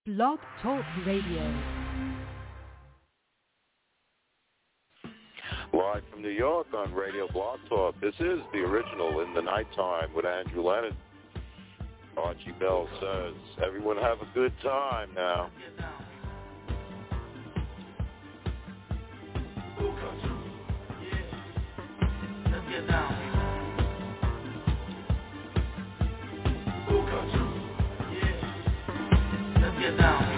Blog Talk Radio. Live from New York on Radio Blog Talk, this is the original In the Nighttime with Andrew Leonard. Archie Bell says, everyone have a good time now. Let's get down. Let's get down.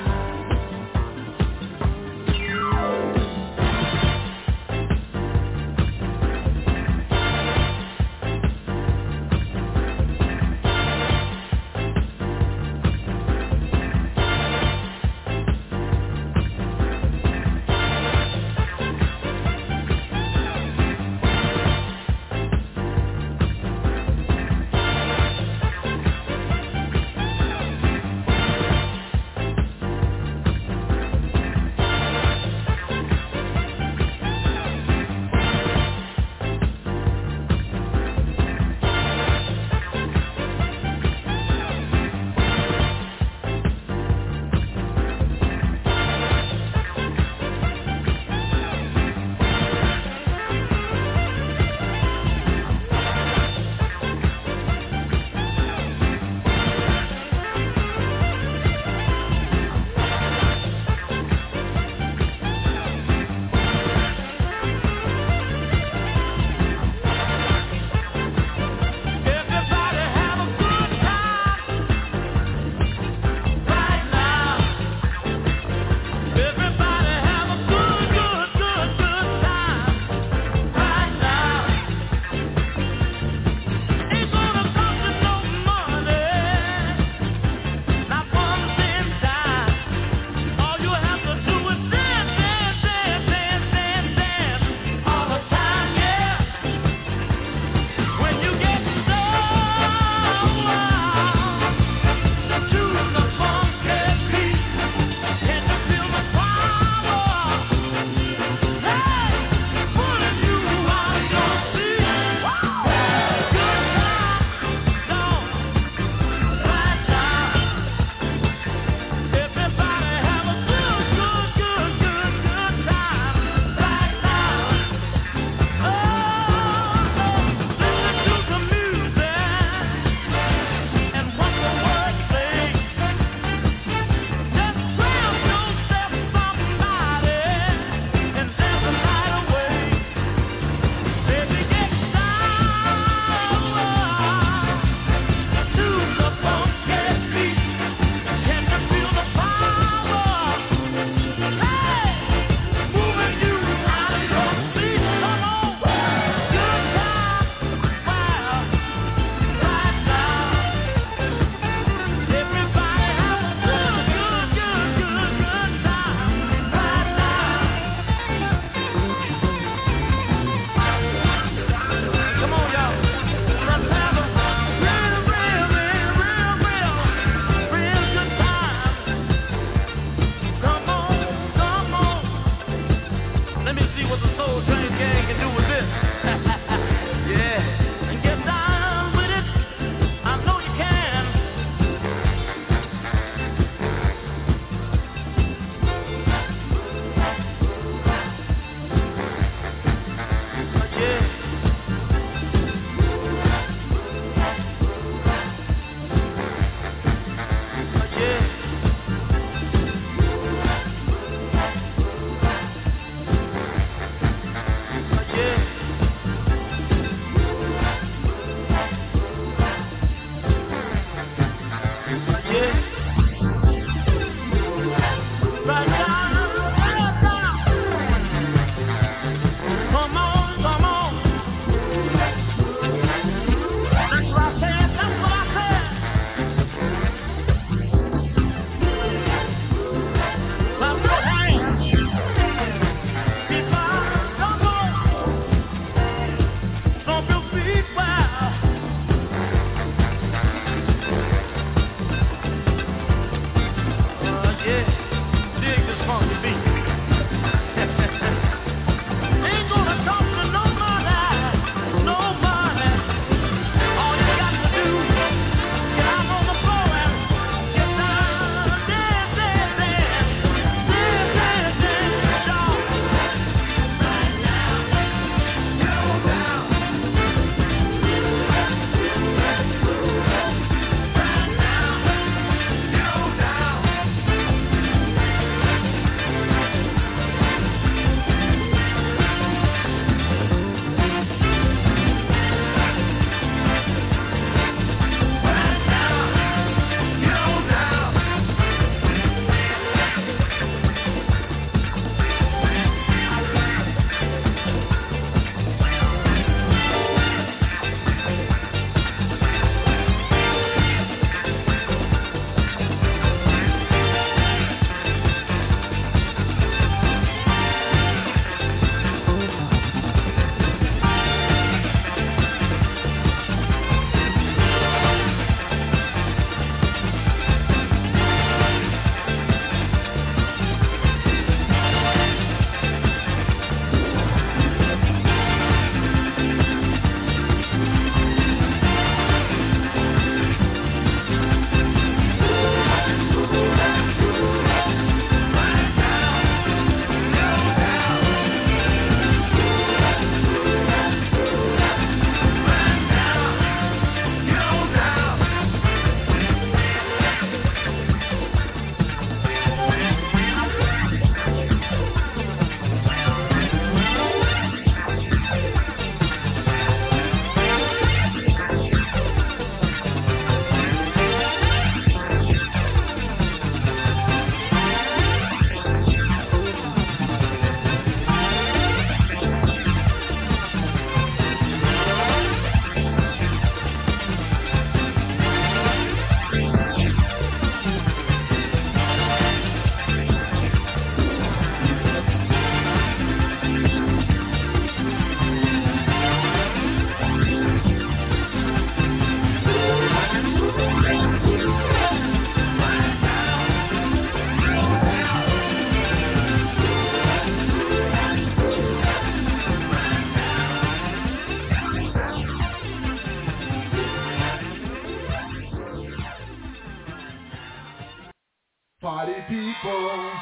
Party people,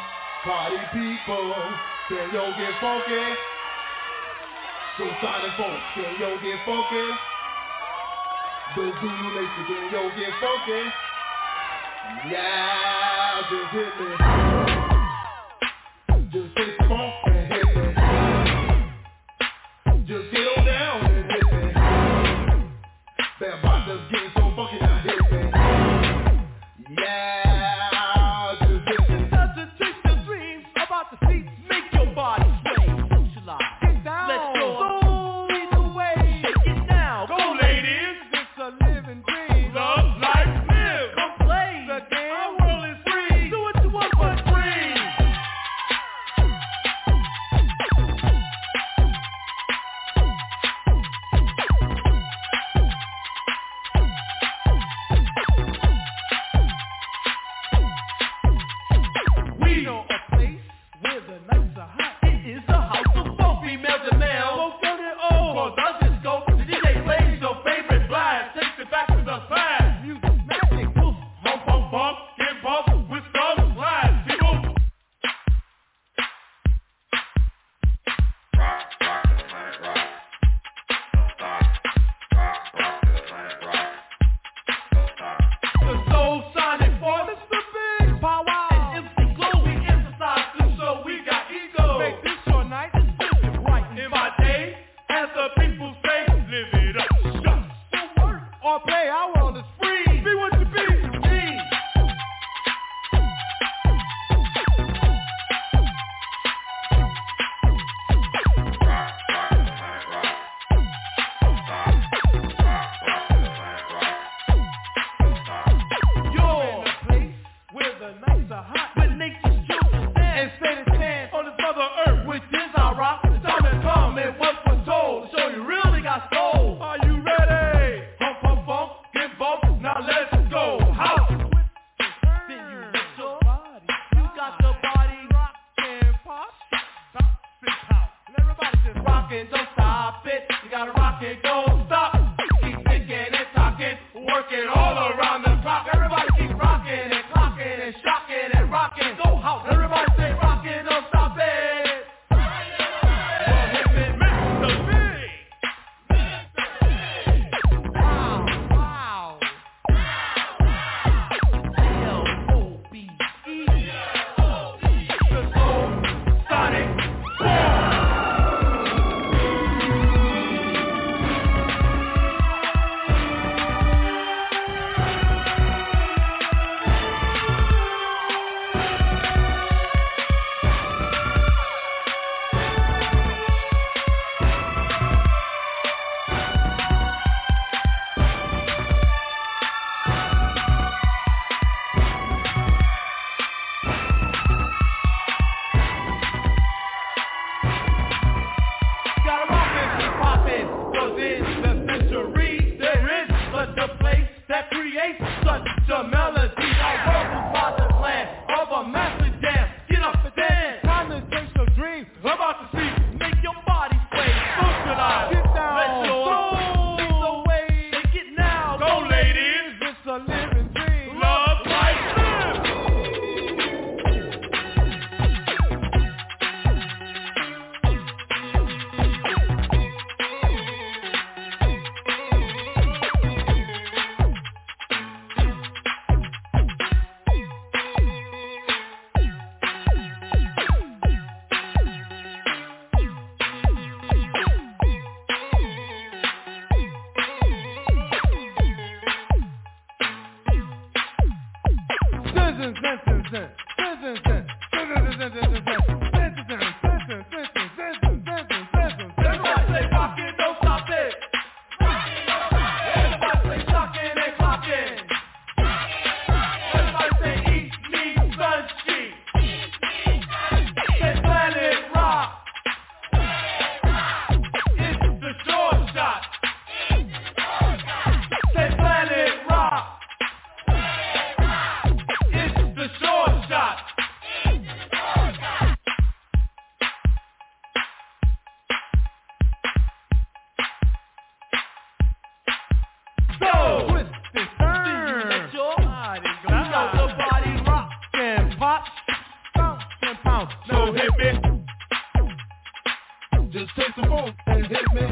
can yo get funky? So Sonic folks, can yo get funky? The Zulu Nation, can yo get funky? Yeah, just hit me. Just hit the funk and hit me. Just get on down and hit me. That box just getting so funky now, hit me. Yeah, just hit me. Doesn't take the dreams about the seats, make your body sway, socialize. Get down, let's go. Lead the way, shake it now. Go ladies, it's a living dream. Love, life, live. Come play the game. Our world is free. Do what you want but dream. We know a place where the nights are hot. It is the house of funk, female to male. Don't turn it on. For the disco, the DJ plays your favorite blast. Takes it back to the past. Music magic, poof, hump, hump, bump, get bumped with some blast. People. The Soul Sonic Force, Mr. Big Power, and MC Glow, we emphasize to show we got ego. Make this your night, it's living right in my day, as the people say, live it up, shut. So work or play, our world is free. Be what you be, me. You're in a place where the nights are hot, where nature's children stand and say the stand on this mother earth, which is our rock. The time has come and what was told to show you really got soul. Are you ready? Pump, pump, pump, get bumped, now let's go. House. Then you get your body. You got the body rock and pop, stop, and pout. And everybody just rockin', don't stop it. You gotta rock it, don't stop. Keep thinking and talking, working all around the clock. Everybody keep rocking and clocking and shocking and rocking. Go house. Everybody say rockin', don't stop it. Well, him and Mr. Big. Wow. L-O-B-E. The Soul Sonic Force. Gotta rock it, keep poppin', 'cause in the century there is such a place that creates such a melody. Our world is about the plan of a massive dance. Get up and dance. Time to chase your dream about to see. Make your body sway. Socialize. Get down. Let your lead the way. Take it now. Go ladies. It's a living dream. Love, life, live. Everybody say rock it, don't stop it. Everybody say shocking and clocking. Everybody say eat me sunsheet. Say planet rock. It's the short shot. Say planet rock. It's the short shot. pounds. So hit me. Just take some funk and hit me.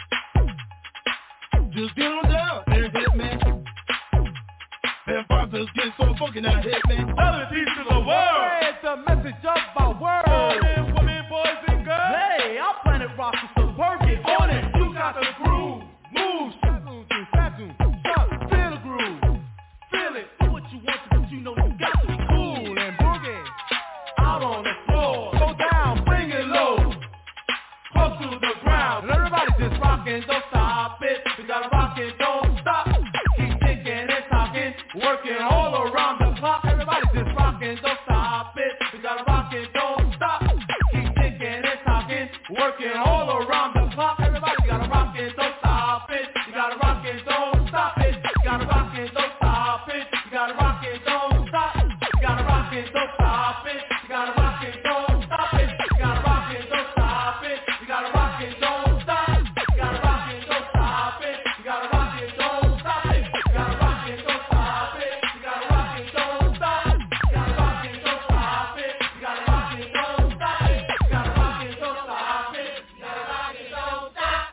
Just get on down and hit me. And boxers get so funky now hit me. Other piece of the world. Spread the message of our world. All men, women, boys, and girls. Hey, our planet rocks is so work it on it. You got the groove. Move, shadows and shadows. Feel the groove. Feel it. Do what you want to, but you know you got to be cool and boogie. Out on the floor. Go down, bring it low. Close to the ground. And everybody just rockin', don't stop it. We gotta rock it, don't stop. Keep thinking and talking. Working all around the clock. Everybody just rockin', don't stop it. We gotta rock it, don't stop. Keep thinking and talking. Working all around the clock. Everybody gotta rock it, don't stop it. You gotta rock it, don't stop it. You gotta rock it, don't stop it. You gotta rock it, don't stop. You gotta rock it, don't stop it. You gotta rock it, don't stop it. You gotta rock it, don't stop it. You gotta rock it, don't stop. You gotta rock it, don't stop it. You gotta rock it, don't stop it. You gotta rock it, don't stop it. You gotta rock it, don't stop. You gotta rock it, don't stop it. You gotta rock it, don't stop it. You gotta rock it, don't stop it. You gotta rock it, don't stop.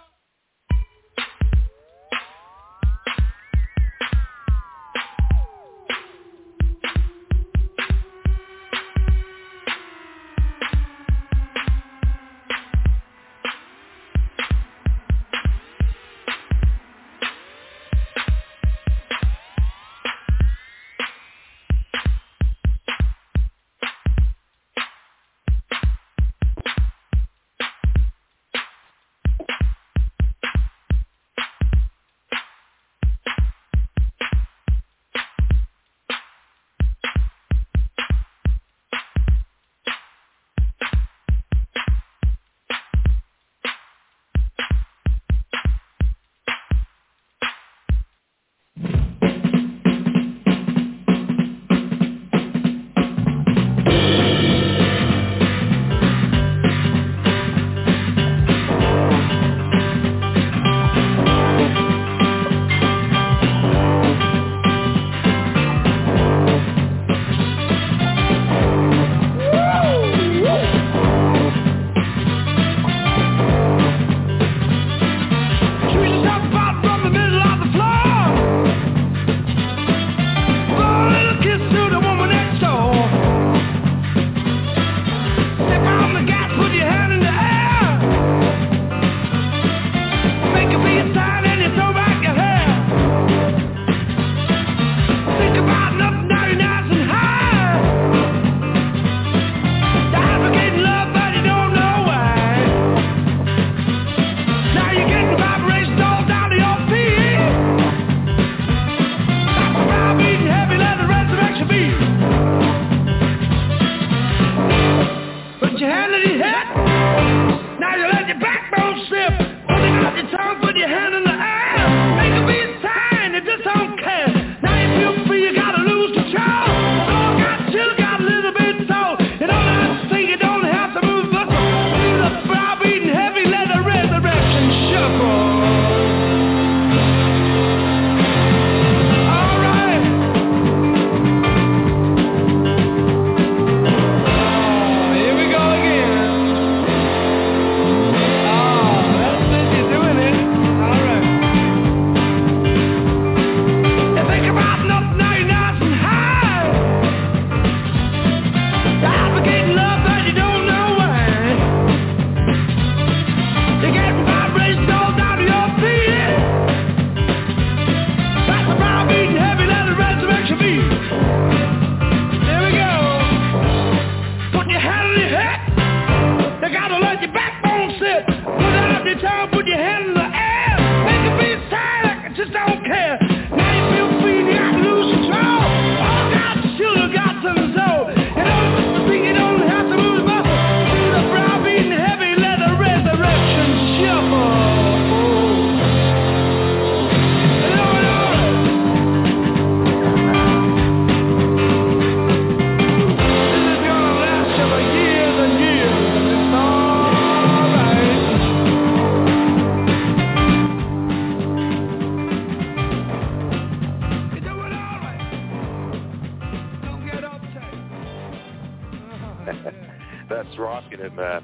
That's rocking it, man.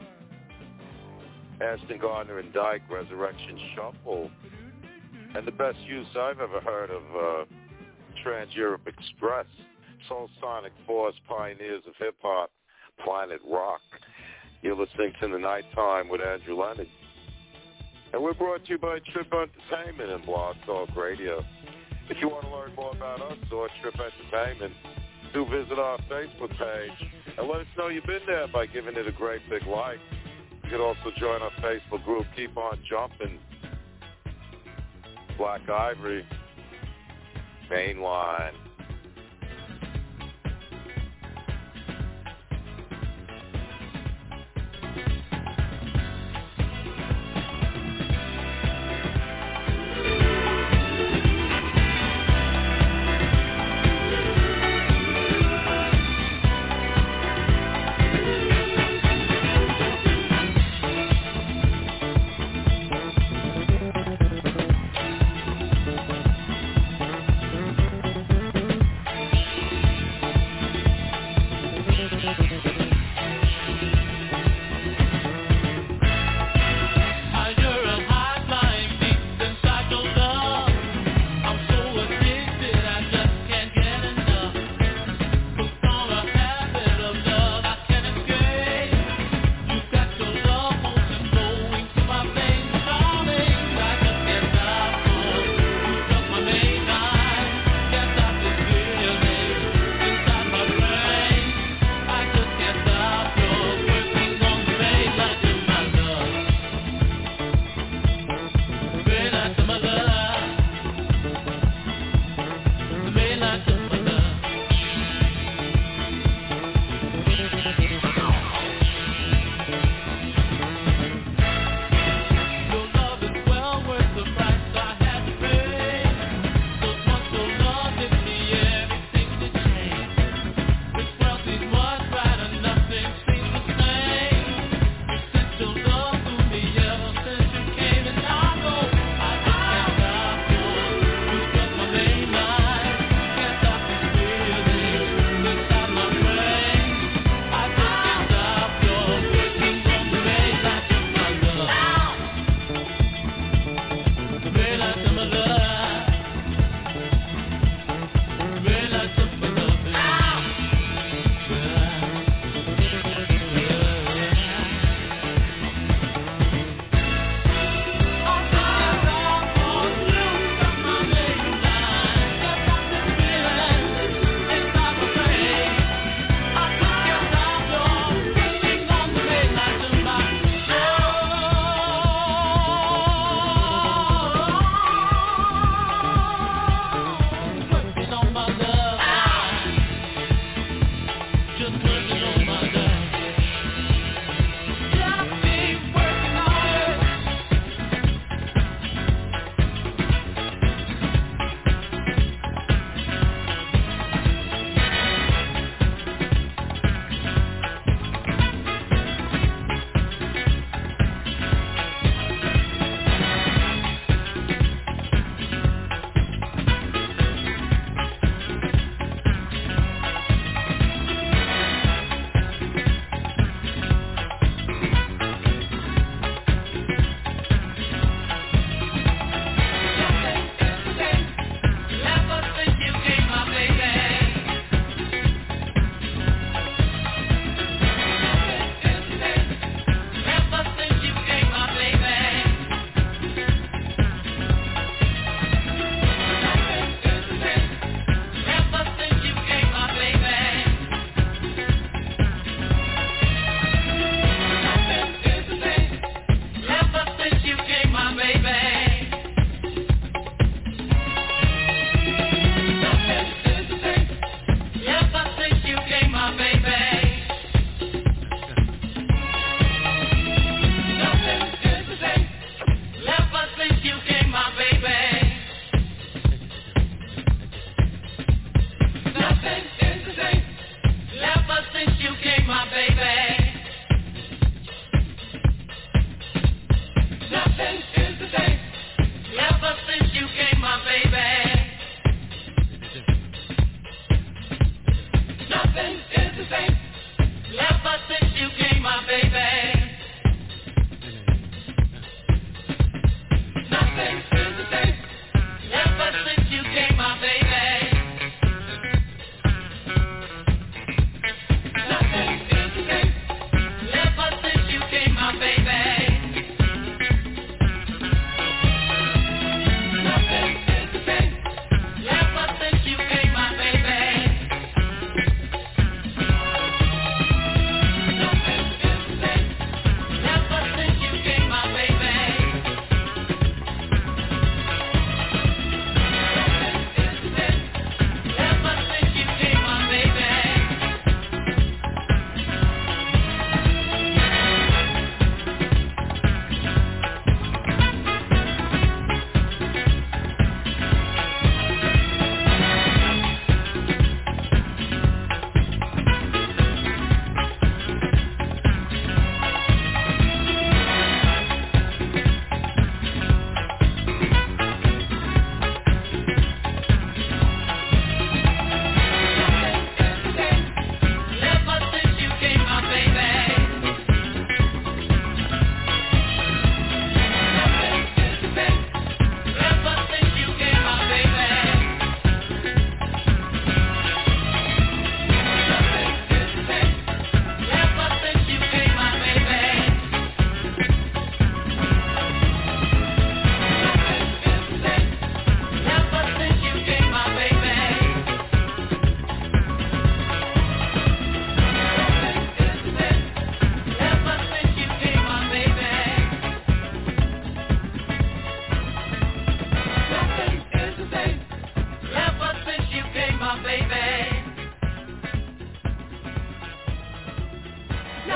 Aston Gardner and Dyke, Resurrection Shuffle. And the best use I've ever heard of Trans-Europe Express, Soul Sonic Force, Pioneers of Hip-Hop, Planet Rock. You're listening to The Nighttime with Andrew Leonard. And we're brought to you by Trip Entertainment and Blog Talk Radio. If you want to learn more about us or Trip Entertainment, do visit our Facebook page and let us know you've been there by giving it a great big like. You can also join our Facebook group, Keep On Jumping, Black Ivory, Mainline. I just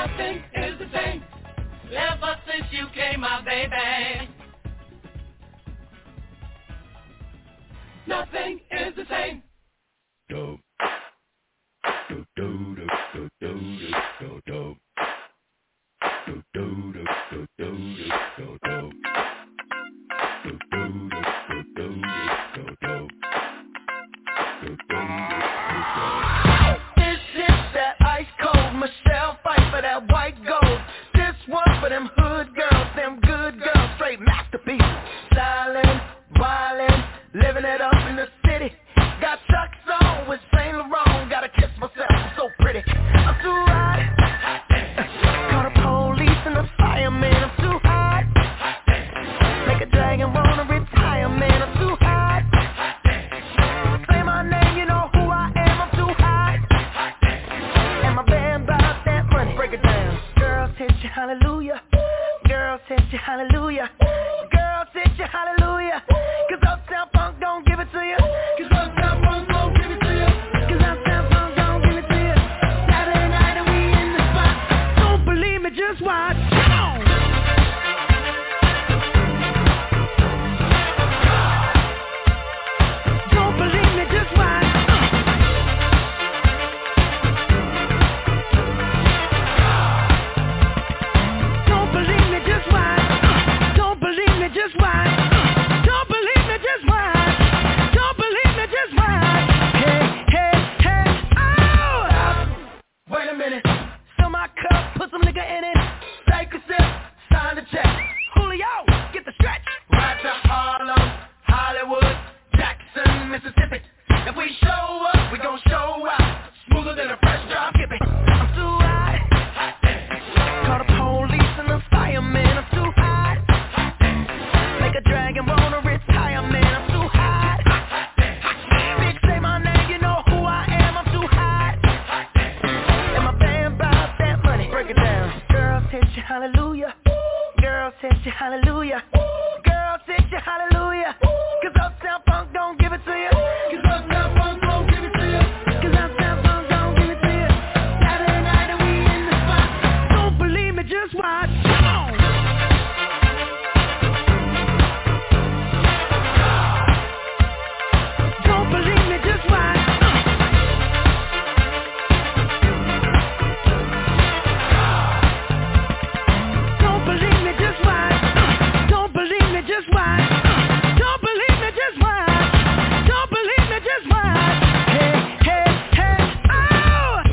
Nothing is the same ever since you came, my baby. Nothing is the same. Do do do do do do do do do do do do do do. This is that ice cold Michelle fight for that white gold. This one for them hood girls, them good girls, straight masterpieces. Stylin', wildin', living it up in the city. Got Chuck's on with Saint Laurent. Gotta kiss myself, I'm so pretty. I'm too hot. Call the police and the fireman. I'm too hot. Make a dragon wanna retire, man. I'm too hot. Say my name, you know who I am. I'm too hot. And my band bought that money. Break it down. Girls hit you, hallelujah. Girls hit you, hallelujah. Girls hit you, hallelujah. Cause Uptown Funk don't give it to you. Cause Uptown Funk don't give it to you. Cause Uptown Funk don't give it to you. Saturday night and we in the spot. Don't believe me, just watch. Don't believe me, just watch. Don't believe me, just watch. Don't believe me, just watch. Don't believe me, just watch. Don't believe me, just watch. Hey, hey, hey, oh! Wait a minute. Fill my cup, put some nigga in it. Take a sip, sign the check. Julio, get the stretch. Right to Harlem, Hollywood, Jackson, Mississippi. If we show up, we gon' show out. Smoother than a fresh drop, skip it. I'm too hot. Call the police and the fireman. I'm too hot. Make a dragon wanna retire, man. I'm too hot. Bitch, say my name, you know who I am. I'm too hot. And my band bought that money. Break it down. Girls hit you, hallelujah. Girls hit you, hallelujah. Girls hit you, hallelujah. Cause Uptown Funk don't give it to you. Cause Uptown Funk don't give it to you. Cause Uptown Funk don't give it to you. Saturday night and we in the spot. Don't believe me, just watch. Come on. Don't believe me, just watch. Don't believe me, just watch. Don't believe me, just watch. Don't believe me, just watch. Don't believe me, just watch. Hey, hey, hey, oh!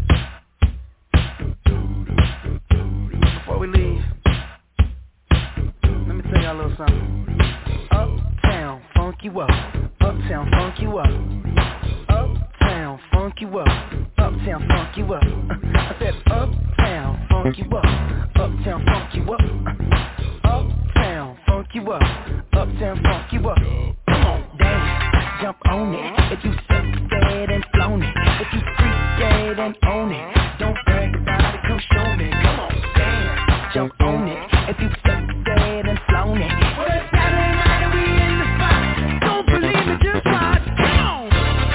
Before we leave, let me tell y'all a little something. Uptown, funk you up. Uptown, funk you up. Uptown, funk you up. Uptown, funk you up. I said uptown, funk you up. Uptown, funk you up. Uptown, funk you up. Uptown, funk you up. Come on, dance, jump on it. If you suck dead and flown it. If you freak dead and own it. Don't brag about it, come show me. Come on, dance, jump on it. If you suck dead and flown it. Well, it's Saturday night and we in the spot. Don't believe it, just watch. Come on.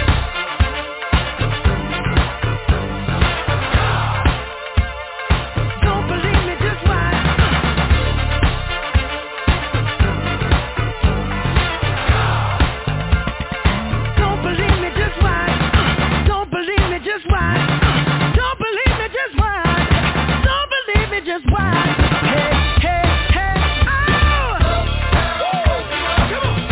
Don't believe me, just watch. Don't believe me, just watch. Don't believe me, just watch. Don't believe me, just watch. Don't believe me, just watch. Hey, hey, hey, oh! Come on,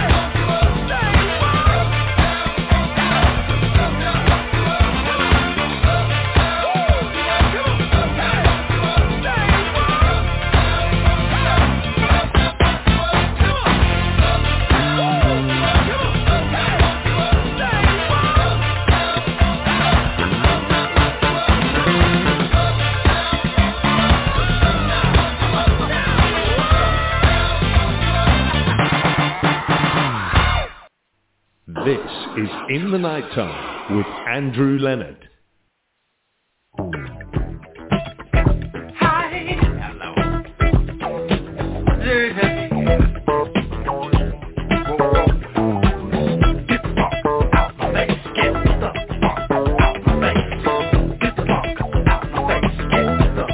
This is In the Nighttime with Andrew Leonard. Hi. Hello. Get the funk out my face. Get the funk out my face. Get the funk out my face. Get the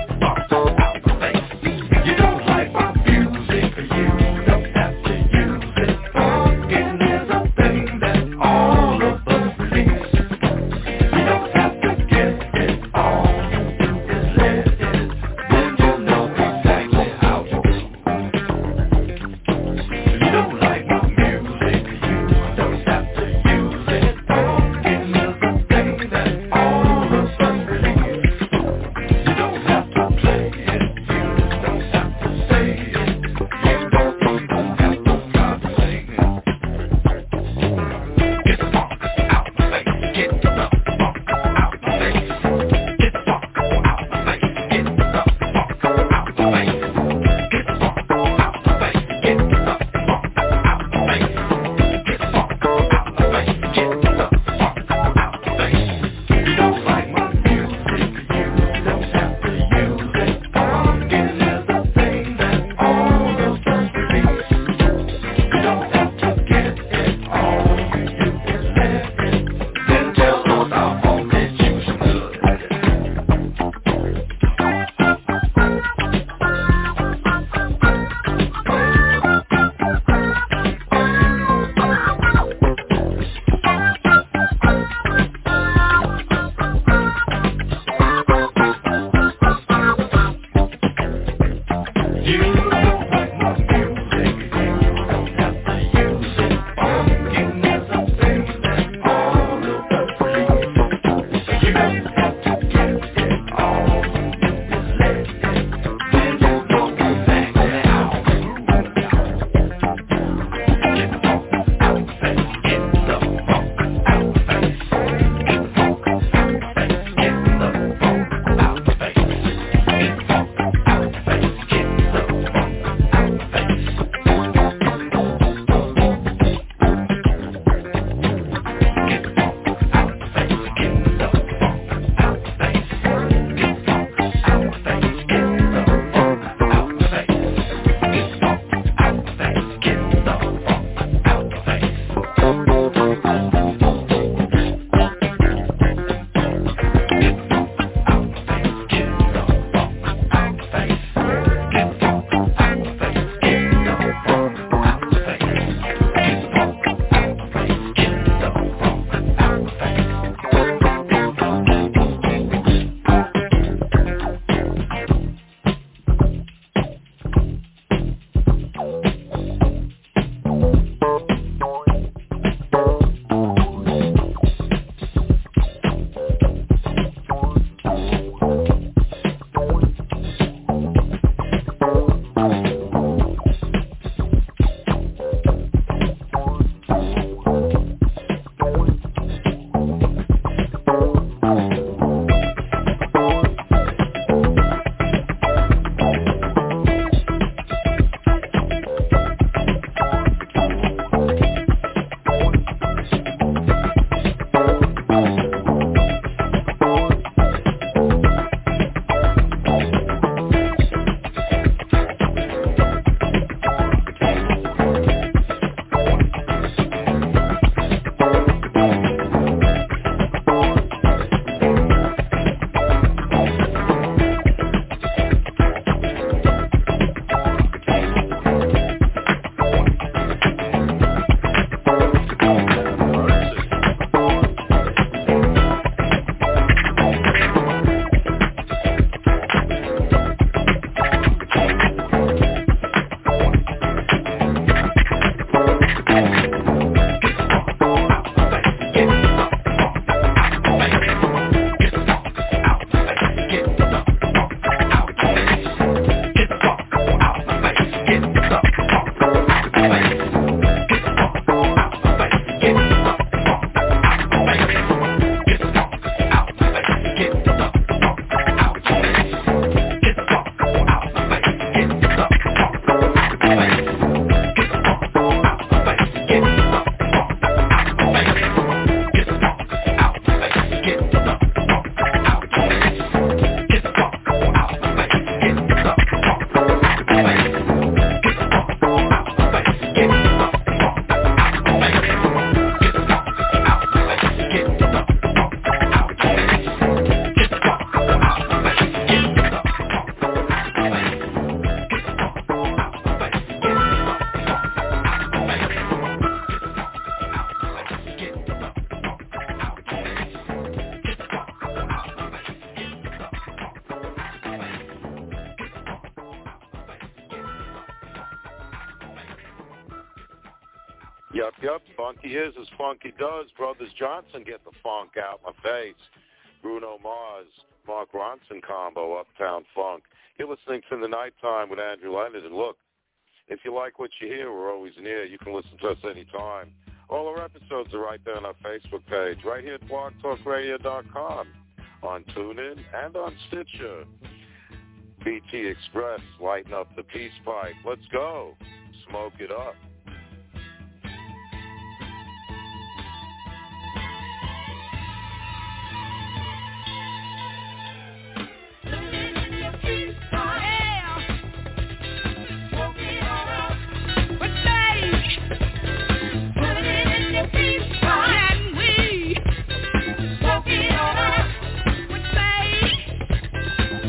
Yup. Funky is as funky does. Brothers Johnson get the funk out my face. Bruno Mars, Mark Ronson combo, Uptown Funk. You're listening to The Nighttime with Andrew Leonard. And look, if you like what you hear, we're always near. You can listen to us anytime. All our episodes are right there on our Facebook page, right here at blogtalkradio.com, on TuneIn and on Stitcher. BT Express, lighten up the peace pipe. Let's go. Smoke it up.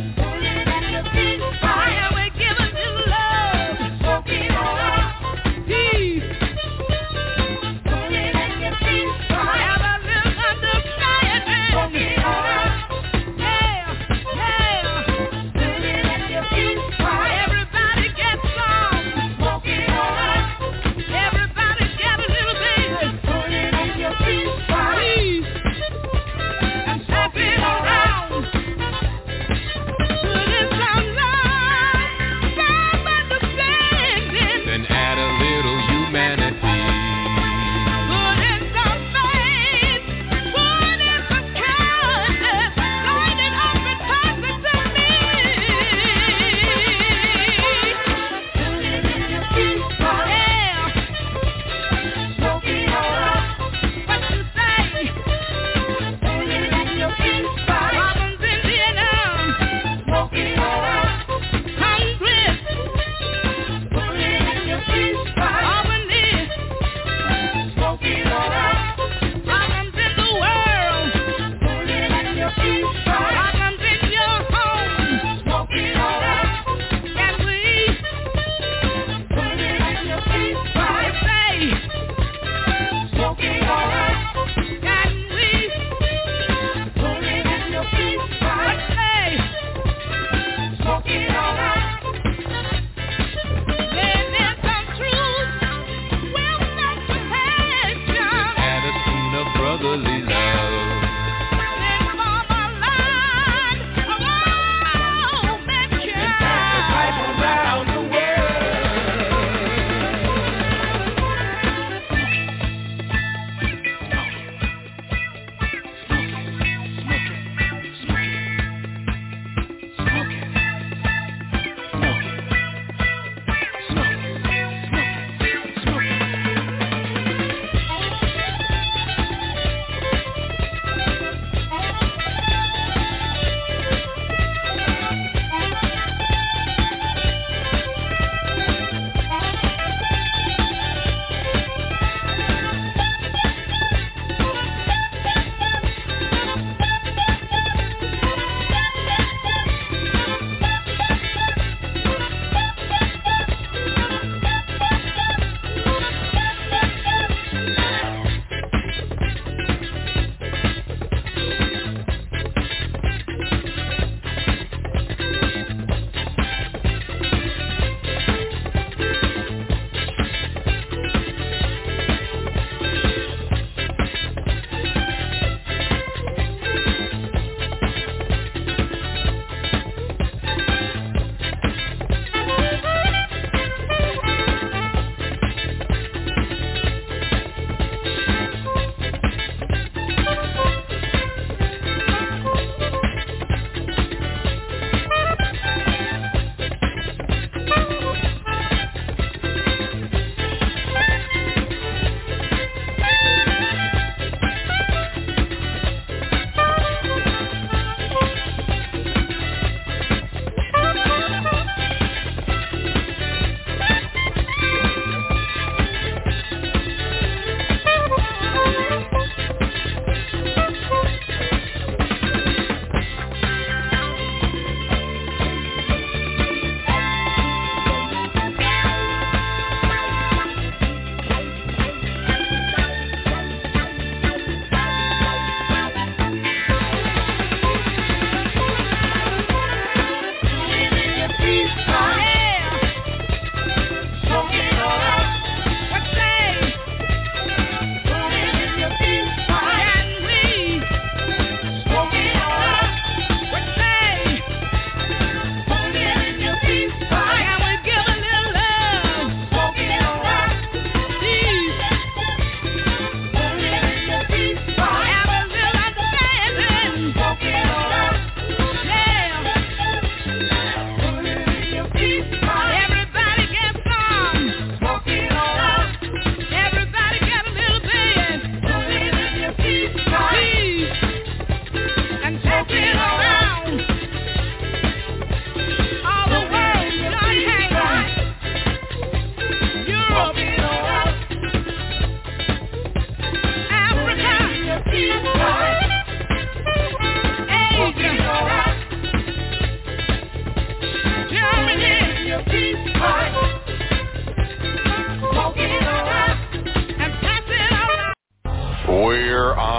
Yeah.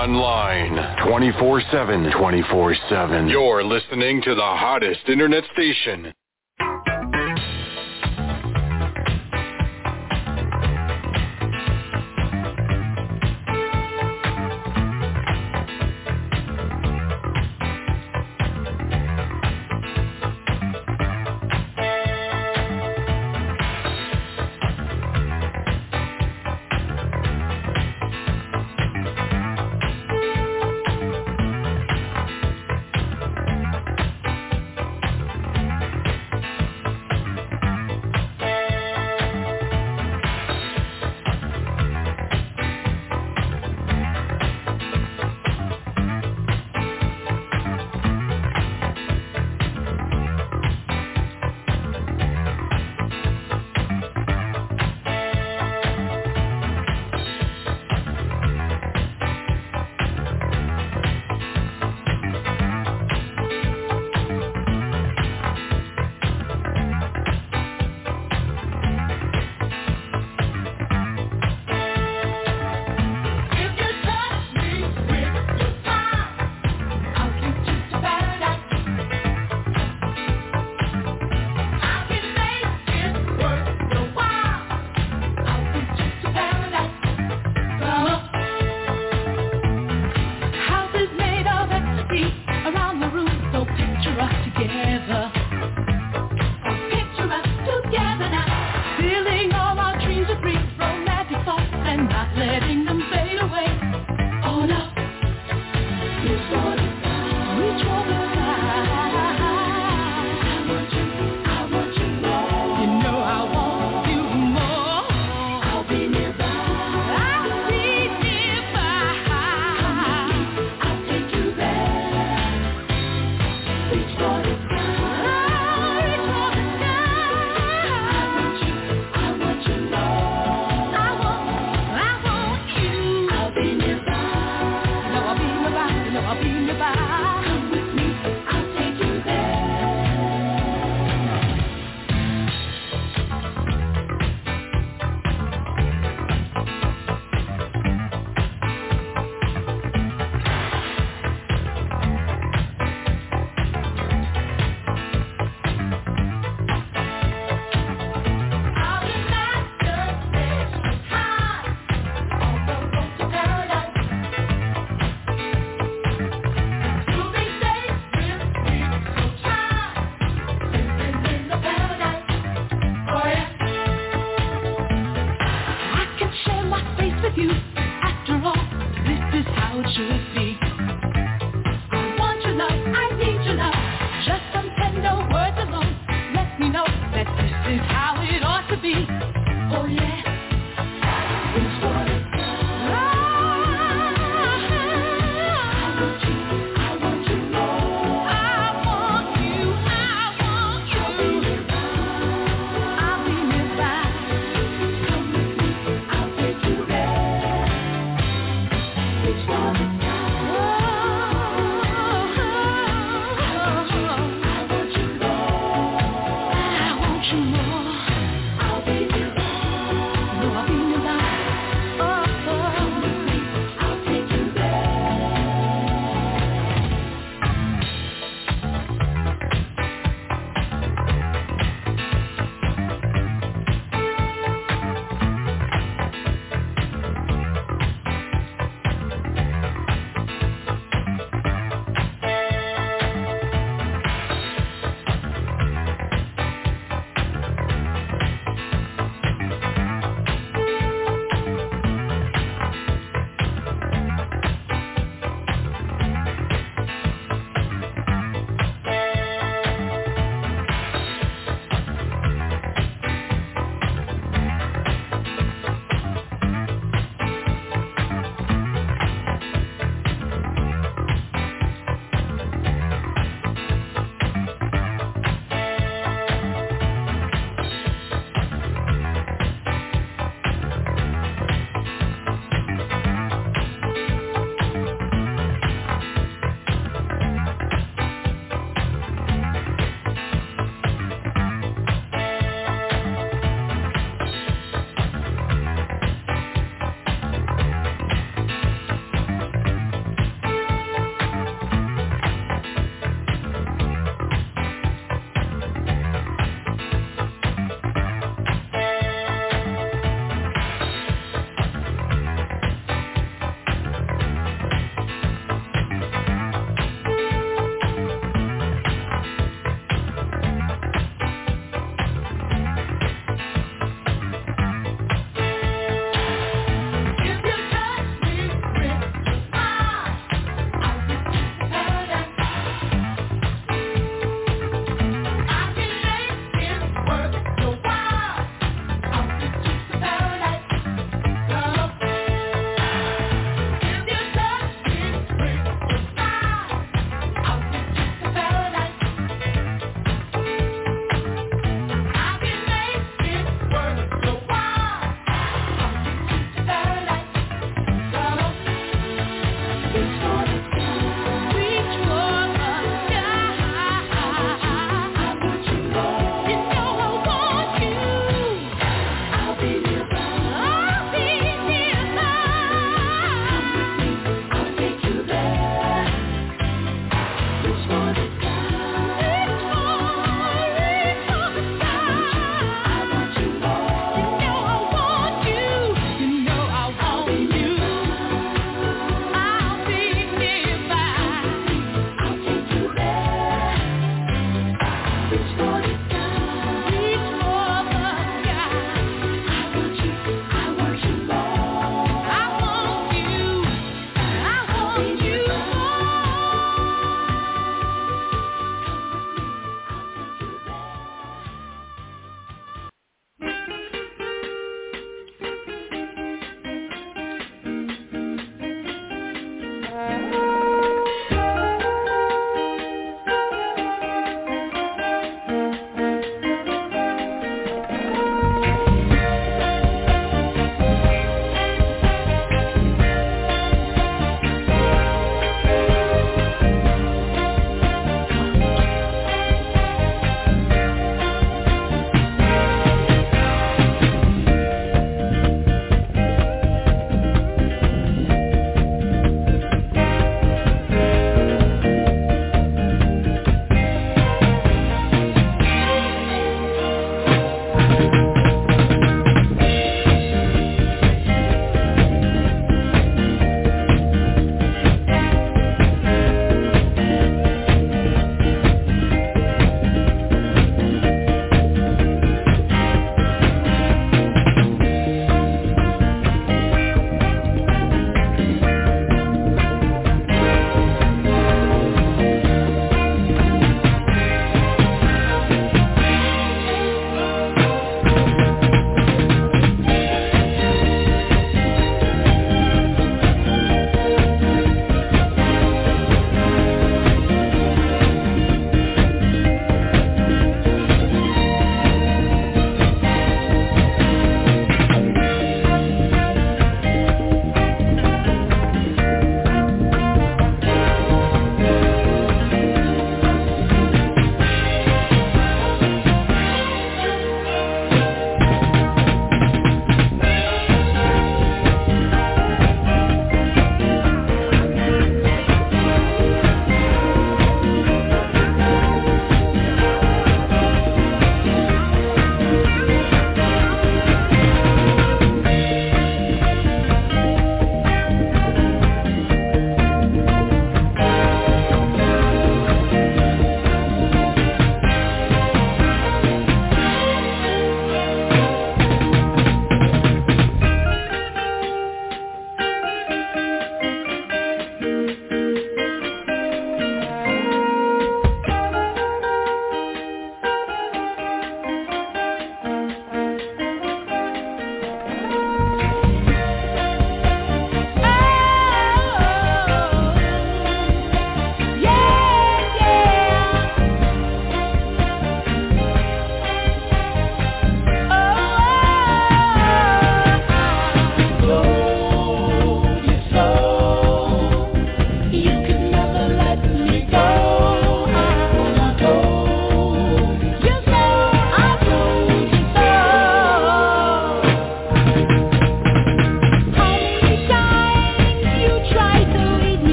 online 24/7. 24/7. You're listening to the hottest internet station. Reach for the sky.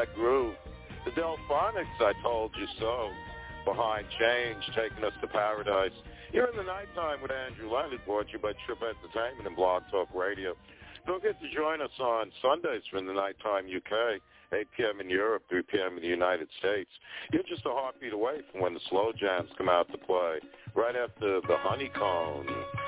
that groove. The Delphonics, I Told You So. Behind Change, Taking Us to Paradise. You're in the nighttime with Andrew Leonard, brought to you by Trip Entertainment and Blog Talk Radio. Don't forget to join us on Sundays for In the Nighttime UK, 8 p.m. in Europe, 3 p.m. in the United States. You're just a heartbeat away from when the slow jams come out to play, right after the Honeycomb.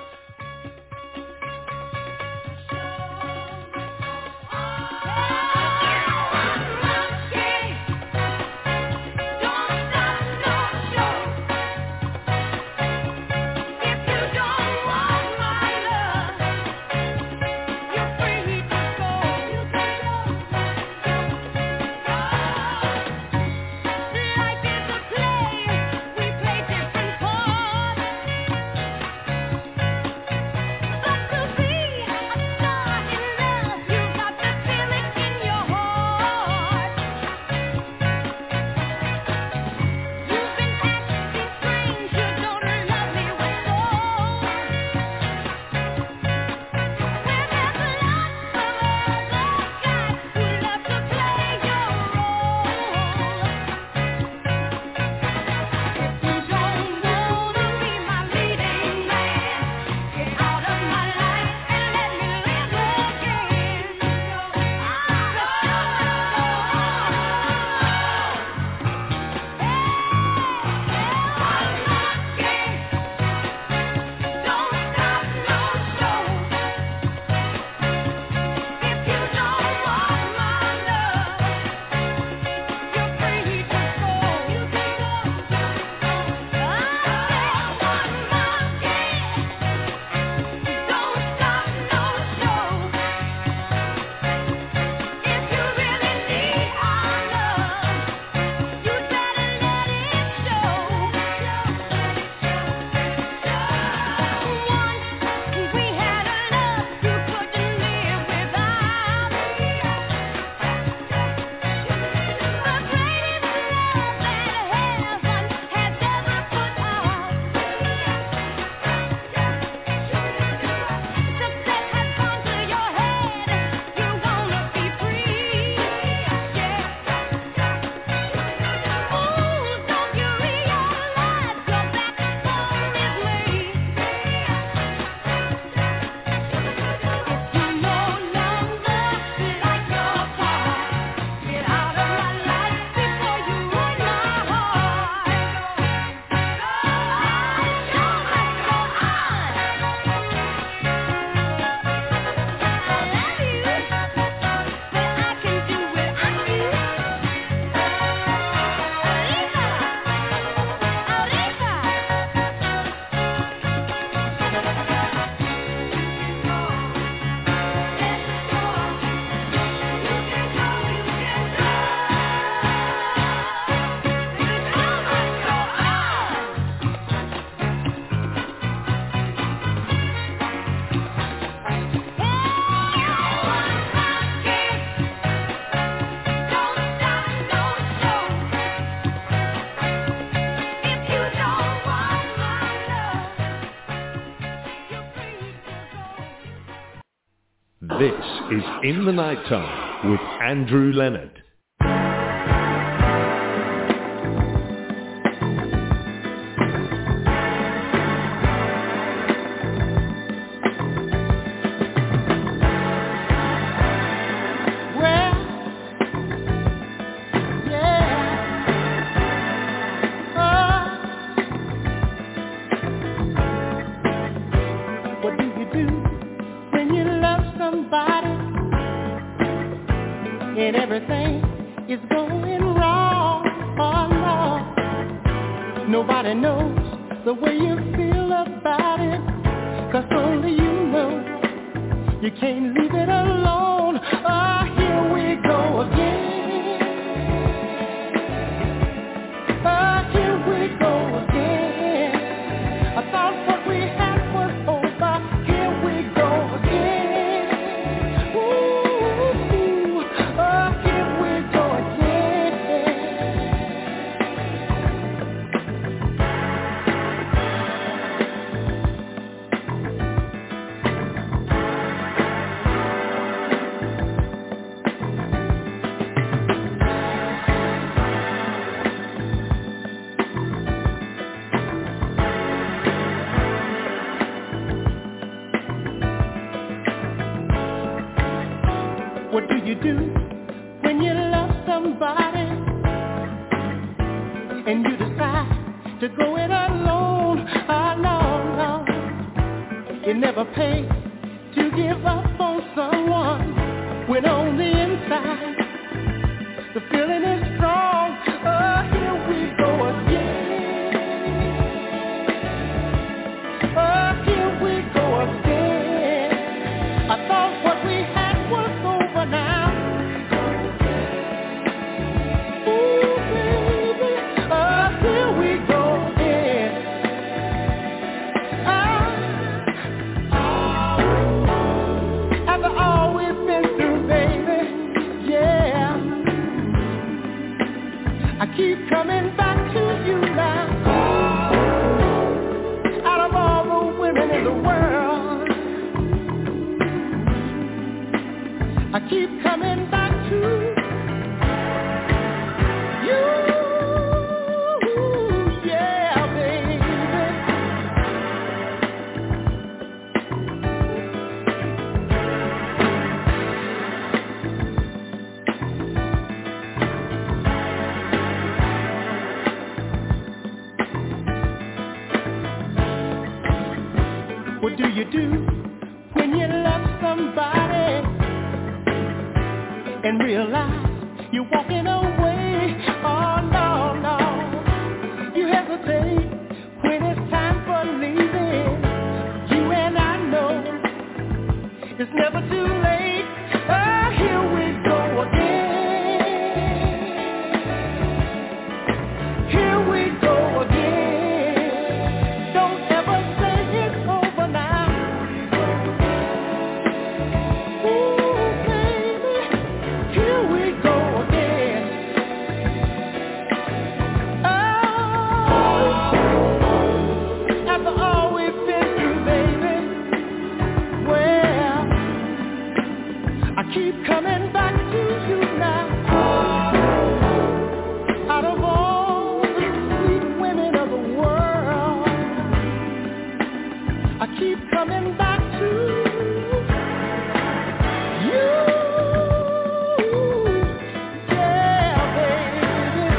This is In the Nighttime with Andrew Leonard. do when you love somebody and you decide to go it alone? Oh, no, no. You never pay to give up on someone when on the inside the feeling is strong. Oh, here we go again. Oh, here we go again. I thought what we had was over now. Ooh, baby, oh, here we go again. After all we've been through, baby, yeah, I keep coming back to you now. Out of all the women in the world, I keep coming back to you. Yeah, baby. What do you do when you love somebody and realize you're walking away? Oh, no, no. You hesitate when it's time for leaving. You and I know it's never too late. Oh, here we go again. Here we go again. Don't ever say it's over now. Ooh, baby, here we go again. Oh, after all we've been through, baby, well, I keep coming back to you now. Out of all the sweet women of the world, I keep coming back to you. Yeah, baby.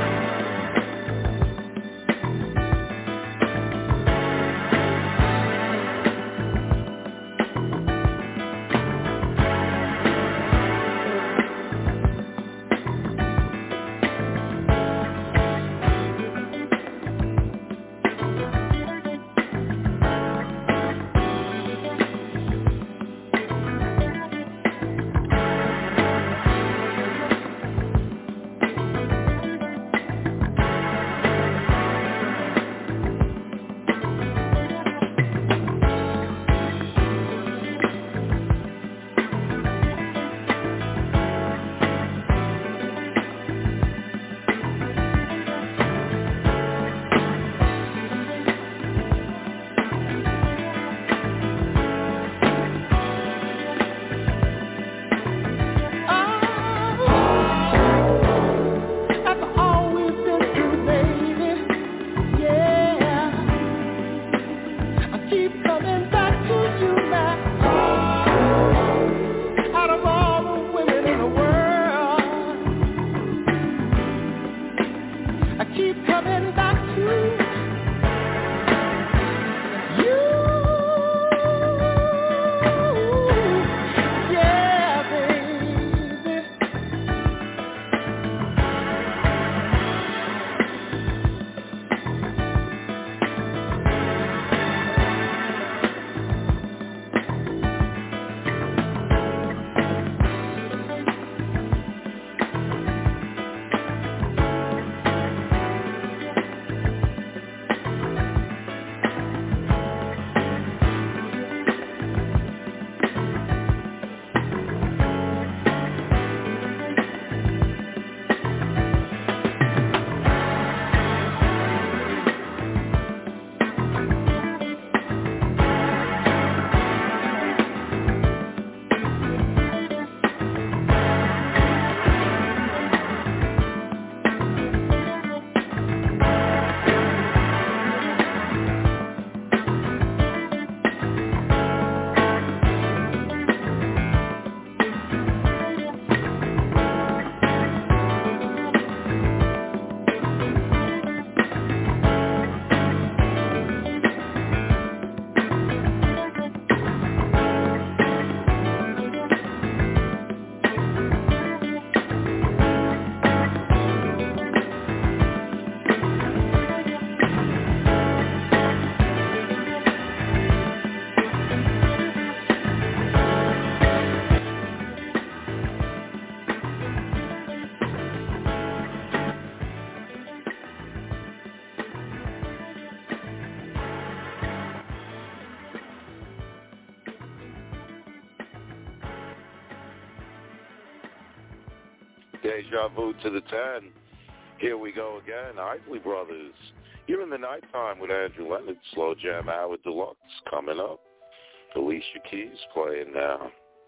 Deja vu to the 10. Here we go again. Isley Brothers. You're in the nighttime with Andrew Leonard. Slow Jam Hour Deluxe coming up. Alicia Keys playing now.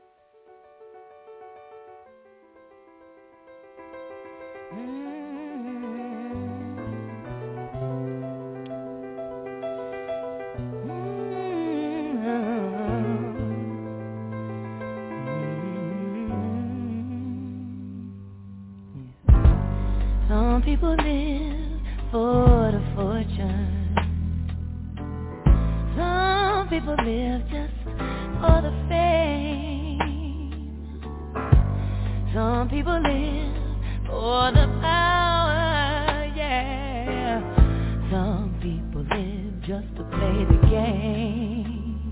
Some people live for the fortune. Some people live just for the fame. Some people live for the power, yeah. Some people live just to play the game.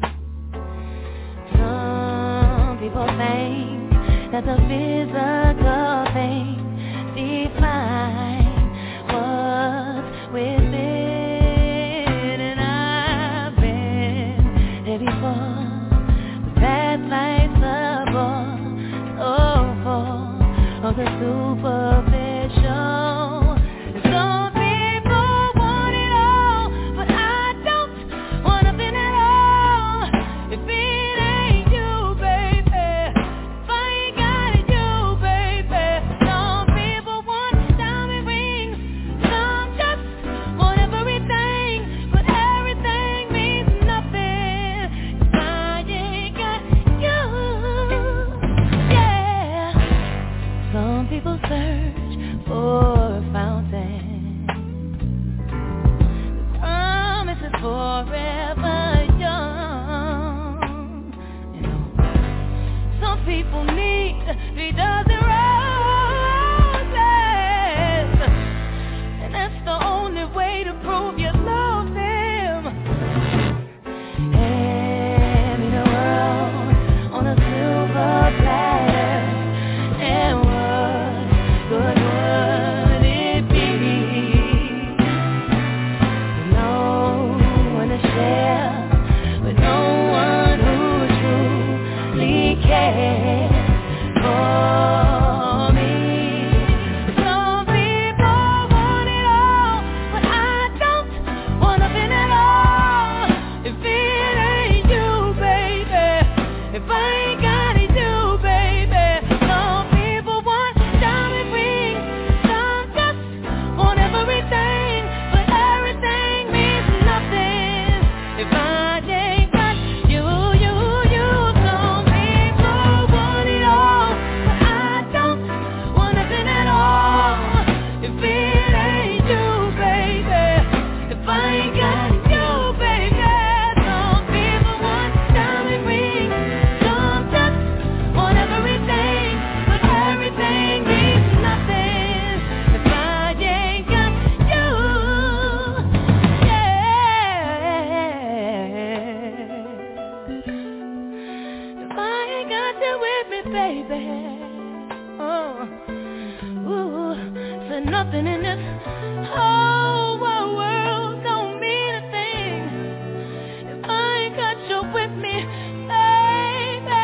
Some people think that the physical things define what's within, and I've been there before. But that life's a bore, so full of the superficial. Some people want it all, but I don't want nothing at all. If it ain't you, baby, if I ain't got it, you, baby. Some people want diamond rings, some just want everything, but everything means nothing if I ain't got you. Yeah. Some people search for a fountain. The promise is forever young. You know, some people need 3 dozen roses, and that's the only way to prove you love them. And in a world on a silver platter, and what good would it be? No one to share, but no one who truly cares for me. Some people want it all, but I don't want nothing at all. If it ain't you, baby, if I ain't got it, you, baby. Some people want diamond rings, some just want everything, but everything means nothing if I ain't got you. Some people want it all, but I don't want nothing at all. If it ain't you, baby, if I ain't got you, baby. Some people want diamond rings, some just want everything, but everything means nothing if I ain't got you. Yeah. If I ain't got you with me, baby. Oh, ooh, so nothing in this whole world don't mean a thing if I ain't got you with me, baby.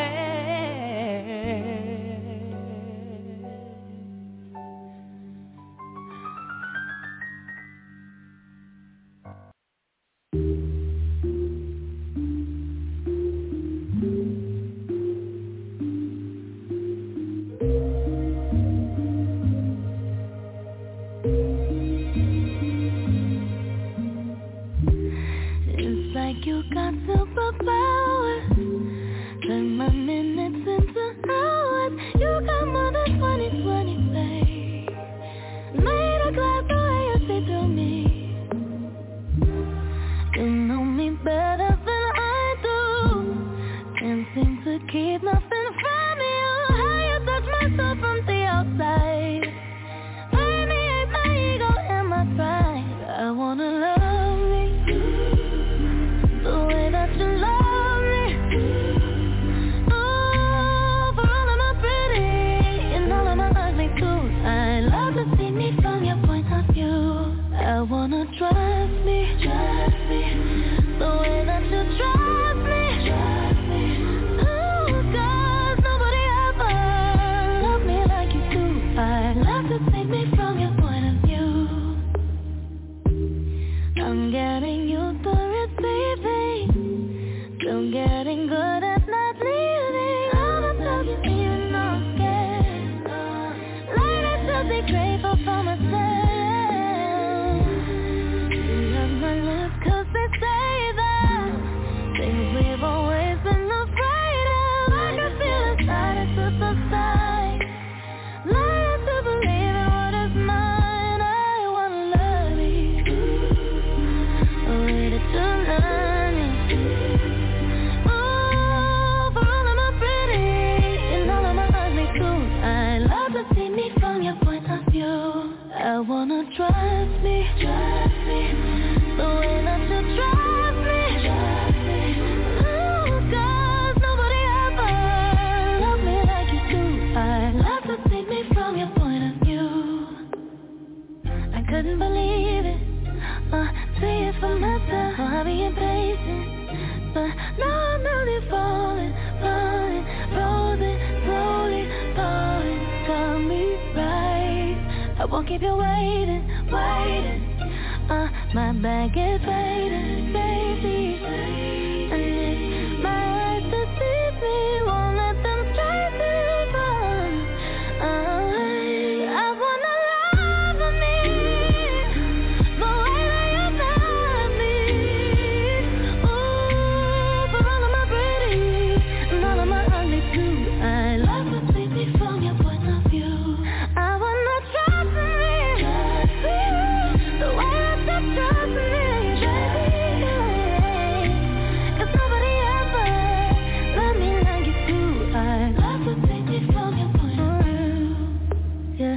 It's like you got superpowers. Turn my minutes into hours. You got more than 20/20, babe. Made a glass the way you see through me. You know me better than I do. Can't seem to keep nothing from you. How you touch my soul from the outside. Permeate my ego and my pride. I wanna love me the way that you love me. Oh, for all of my pretty and all of my ugly too. I love to see me from your point of view. I wanna trust me the way that you trust me. Oh God. getting used to receiving, still getting good at not leaving. All the times you see you're not scared, later to be grateful for myself. You have my lips 'cause they say that things we've always been afraid of, I can feel inside it's just a sign. Learn to believe in what is mine. I wanna love you. I waited to learn it. Oh, for all of my pretty and all of my ugly too. I love to see me from your point of view. I wanna trust me, the way that you trust me. Oh, 'cause nobody ever loved me like you do. I love to see me from your point of view. I couldn't believe it, see it for myself. I'll be impatient, but now I'm really falling, frozen, slowly falling. Tell me right, I won't keep you waiting. My bag is waiting, baby. And it's my eyes to deceive me, won't let them try to run. I wanna love me, the way that you love me. Ooh, for all of my pretty and all of my ugly too. I love to see me from your point of view. I wanna trust me, the way that you trust me, baby. 'Cause nobody ever loved me like you do. I love to see me from your point of view. Yeah.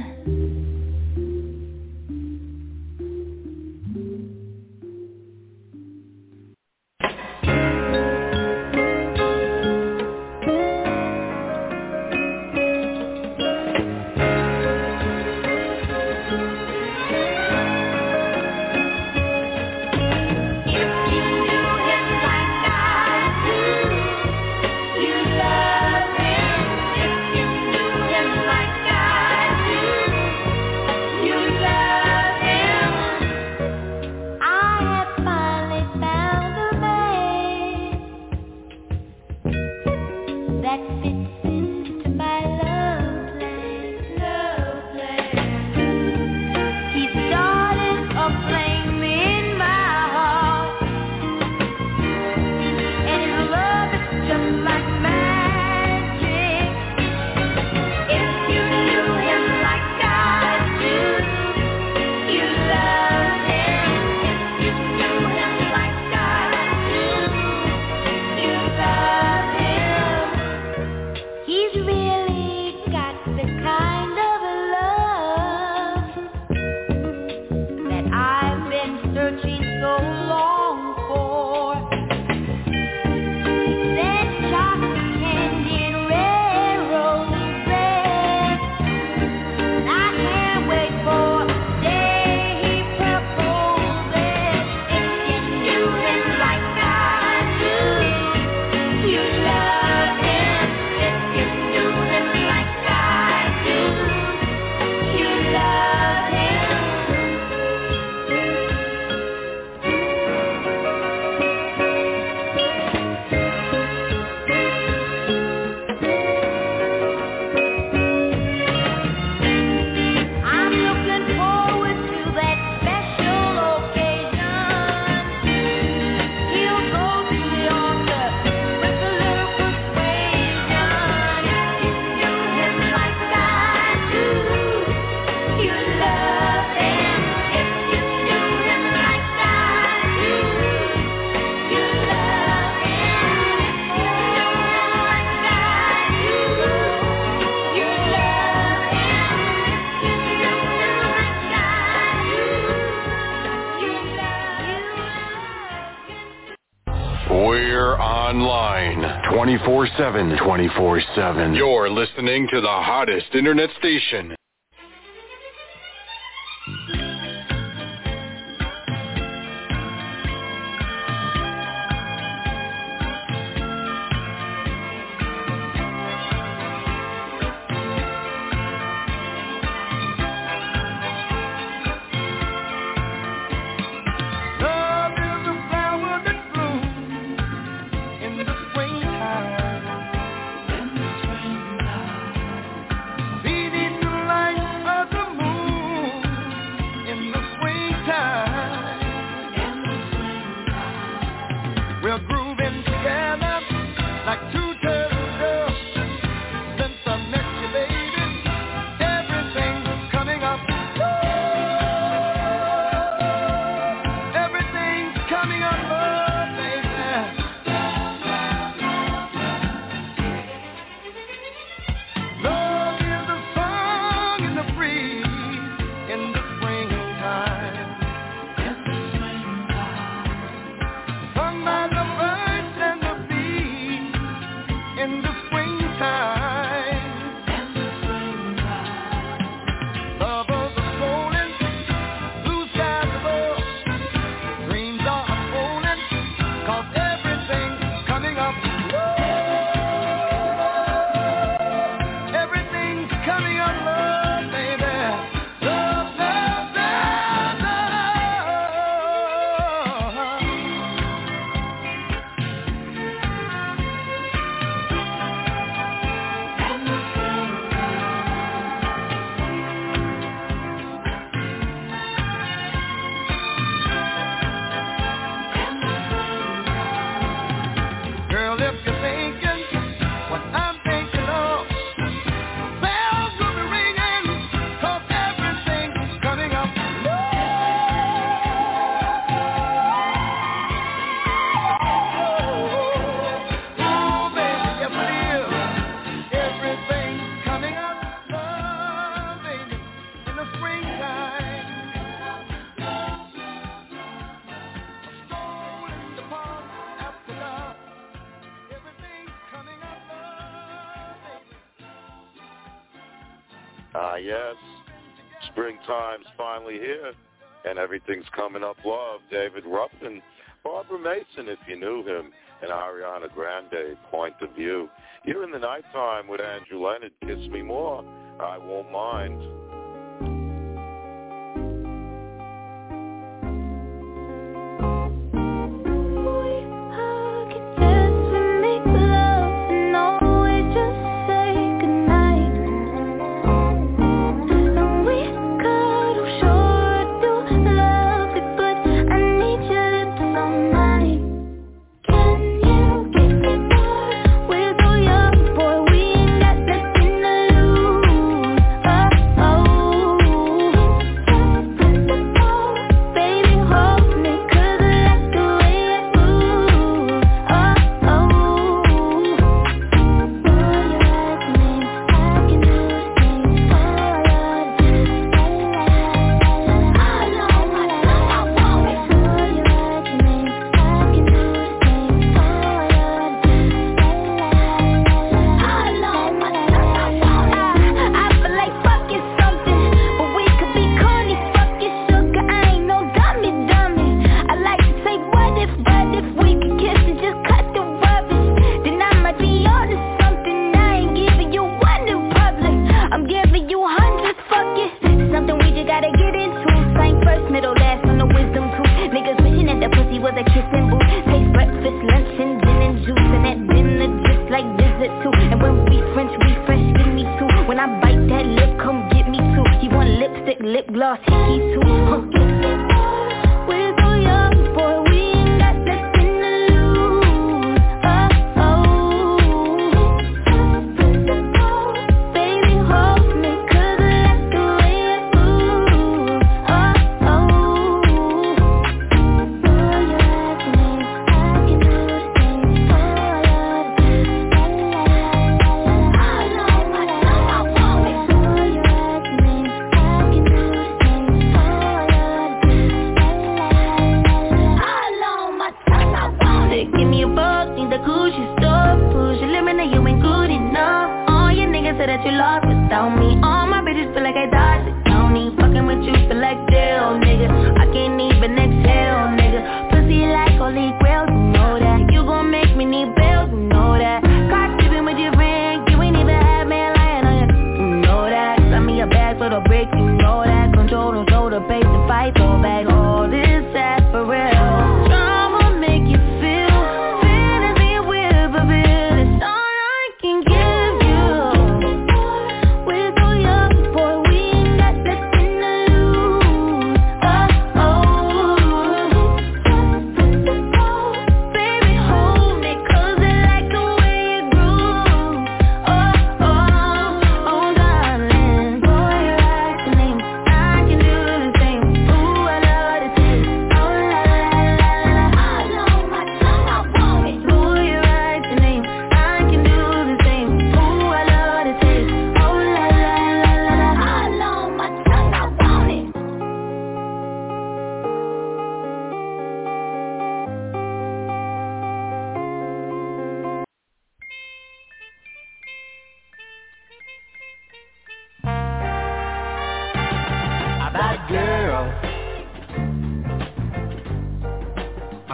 We're online 24/7. You're listening to the hottest internet station. Love you We're grooving together like two turtle doves. Since I met you, baby, everything's coming up. Everything's coming up, baby. Love is a song in the breeze in the springtime. Sung by the birds and the bees in the springtime. Lovers are strolling, blue skies above, dreams are unfolding, 'cause everything's coming up. Everything's coming up, love, baby. Love, love, love, love. Girl, if you're thinking what I'm thinking of, bells will be ringing, 'cause everything's coming up. Oh, baby, yes it is. Everything's coming up, love, baby, in the springtime. A stroll in the park after dark. Everything's coming up, love, baby. Yes. Springtime's finally here, and everything's coming up, love. David Ruffin, Barbara Mason, if you knew him, and Ariana Grande, Point of View. You're in the nighttime with Andrew Leonard, Kiss Me More, I Won't Mind. With all your boy, we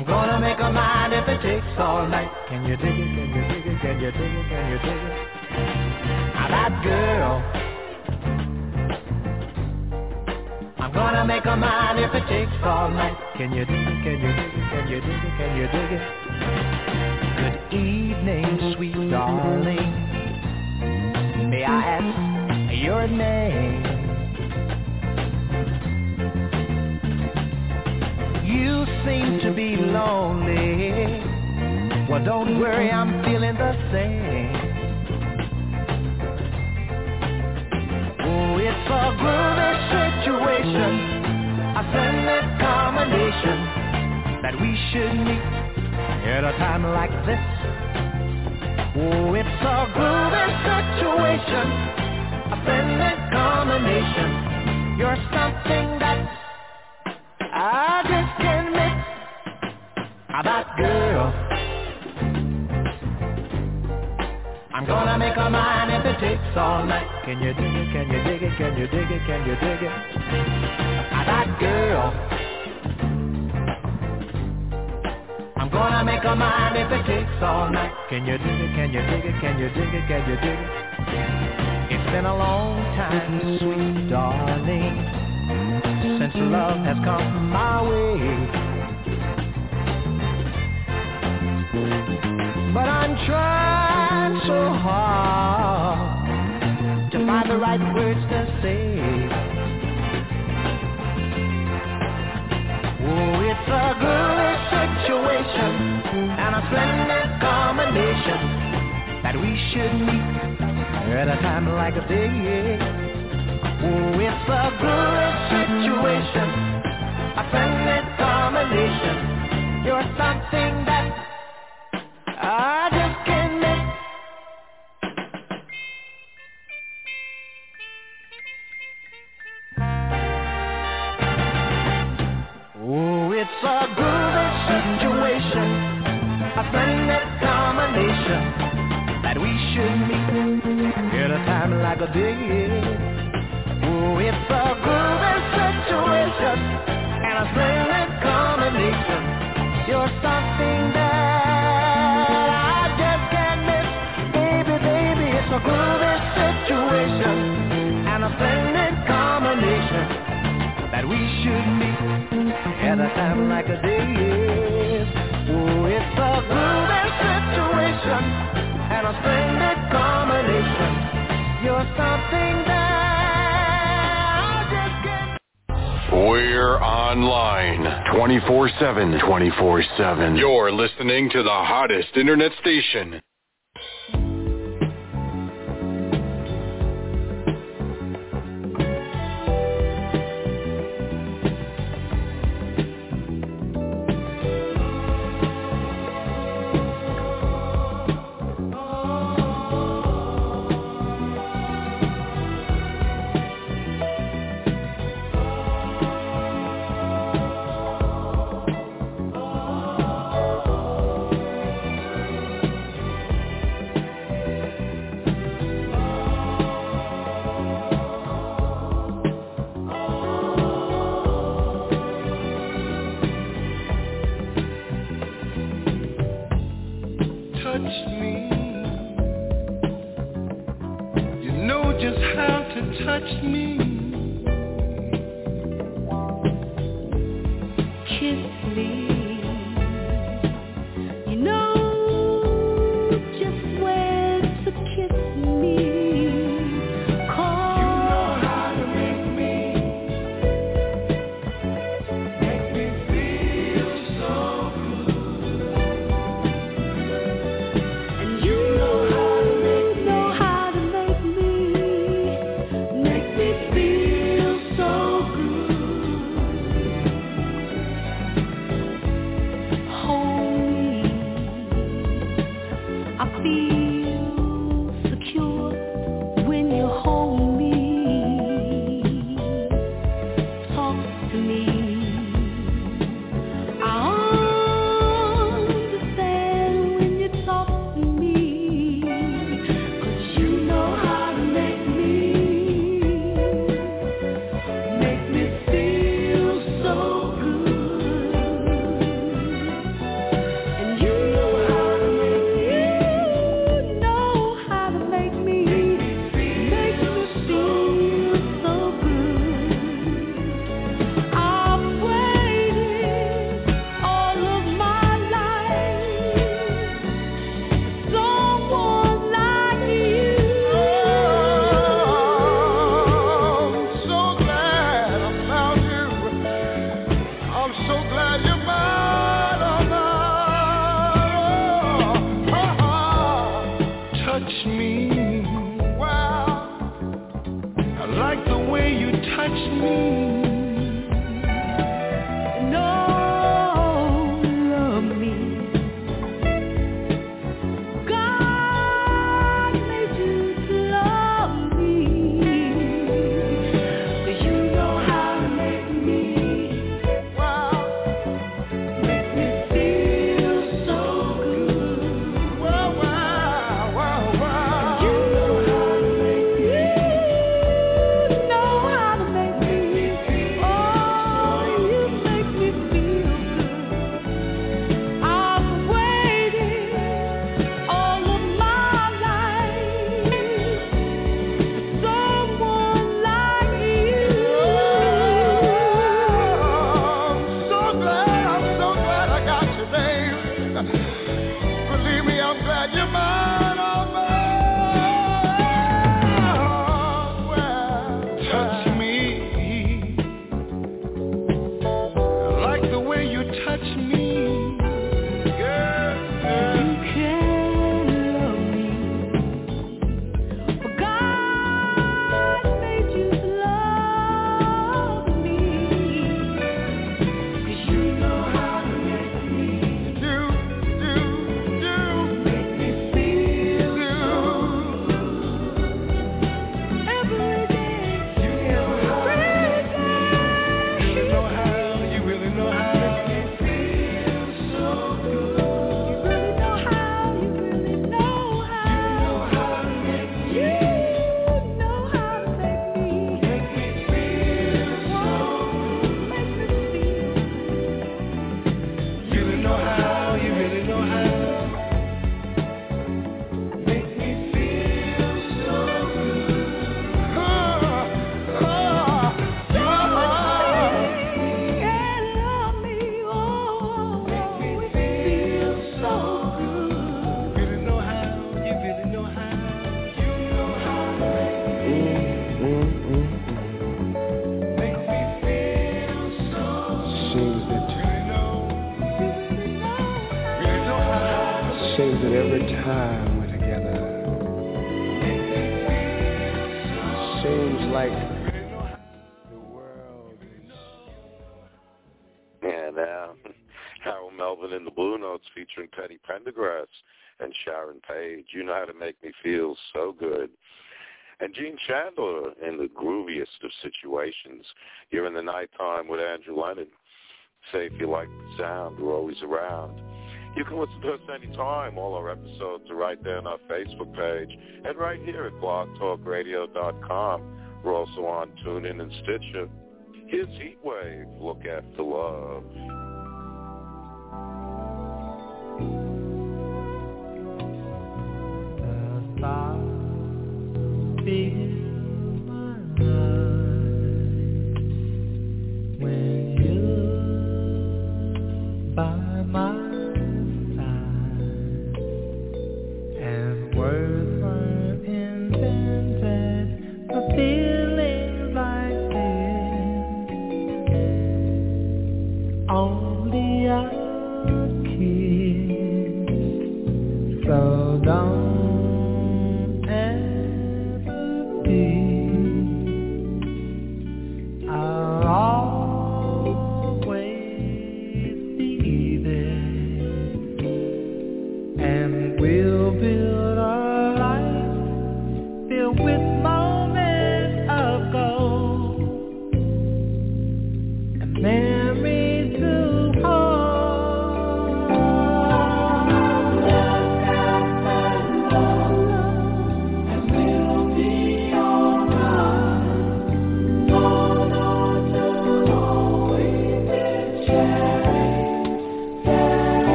I'm gonna make a mind if it takes all night. Can you dig it? Can you dig it? Can you dig it? Can you dig it? Now that girl. I'm gonna make a mind if it takes all night. Can you dig it? Can you dig it? Can you dig it? Can you dig it? Good evening, sweet darling. May I ask your name? You seem to be lonely. Well, don't worry, I'm feeling the same. Oh, it's a groovy situation, a splendid combination that we should meet at a time like this. Oh, it's a groovy situation, a splendid combination. You're something that I just can't miss. That girl, I'm gonna make a mind if it takes all night. Can you dig it? Can you dig it? Can you dig it? Can you dig it? That girl, I'm gonna make a mind if it takes all night. Can you dig it? Can you dig it? Can you dig it? Can you dig it? It's been a long time, sweet darling, since love has come my way. But I'm trying so hard to find the right words to say. Oh, it's a good situation and a splendid combination that we should meet at a time like this. Oh, it's a good situation, a splendid combination. You're something that I just can't miss. Oh, it's a good situation, a splendid combination that we should meet at a time like this. Oh, it's a good situation and a splendid combination. You're something that I just can't miss. Baby, baby, it's a good situation and a splendid combination that we should meet at a time like this. Oh, it's a good situation and a splendid combination. You're something that we're online 24/7. 24/7. You're listening to the hottest internet station. Make me feel seems that every time we're together, seems like the world is... Yeah, now, Harold Melvin and the Blue Notes featuring Penny Pendergrass and Sharon Page. You know how to make me feel so good. And Gene Chandler in the grooviest of situations. You're in the nighttime with Andrew Lennon. Say if you like the sound, we're always around. You can listen to us anytime. All our episodes are right there on our Facebook page and right here at blogtalkradio.com. We're also on TuneIn and Stitcher. Here's Heatwave, Look After Love. When you're by my side and words weren't intended for feelings like this, only a kiss, so don't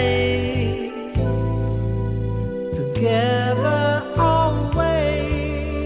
together always.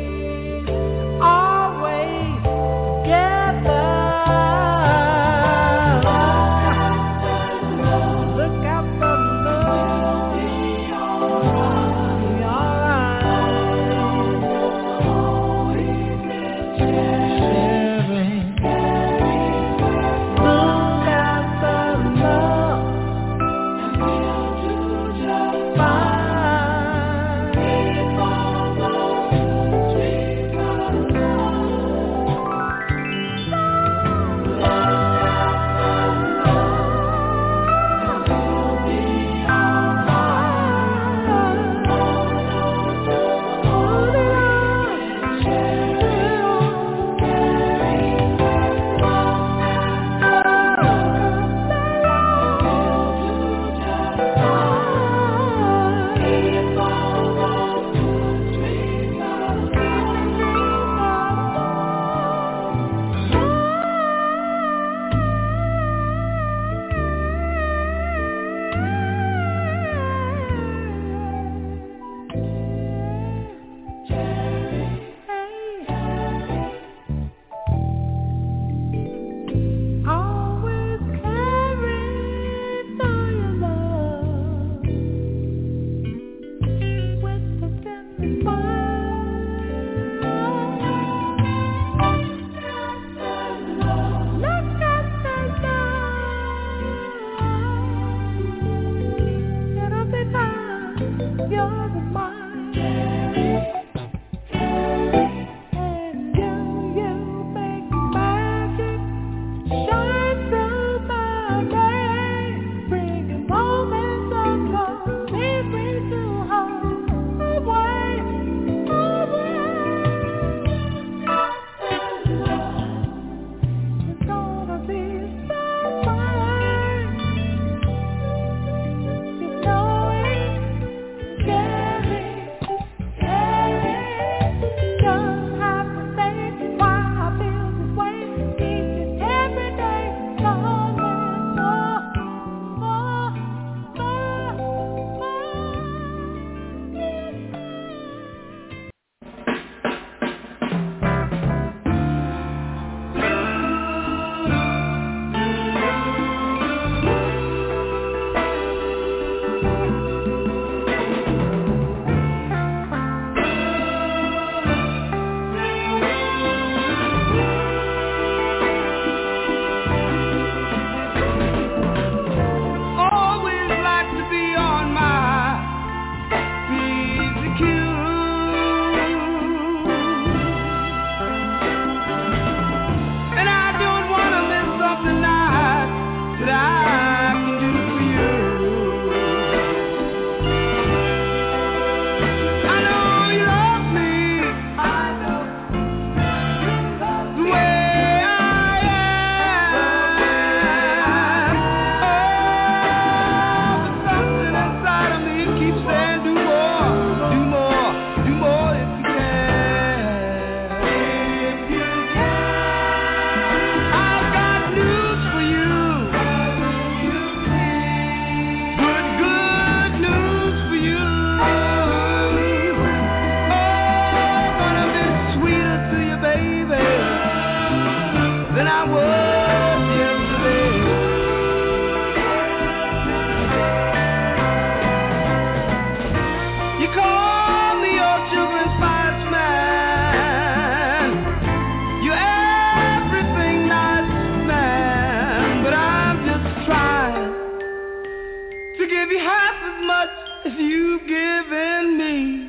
love you've given me.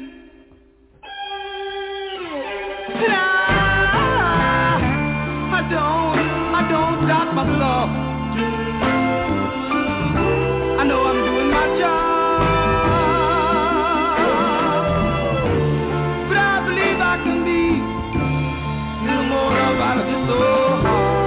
And I don't doubt myself. I know I'm doing my job, but I believe I can be a little more love out of this old heart.